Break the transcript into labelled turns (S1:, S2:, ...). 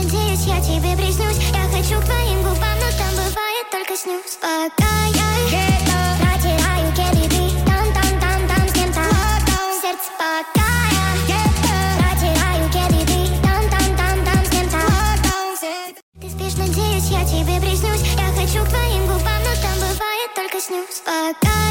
S1: надеюсь, я тебе приснюсь. Я хочу к твоим губам, но там бывает только снюс. Пока я протираю кеды, ты там с кем-то. Сердце пока я протираю кеды, ты там с кем-то. Ты спишь, надеюсь, я тебе приснюсь. Я хочу к твоим губам, но там бывает только снюс. Пока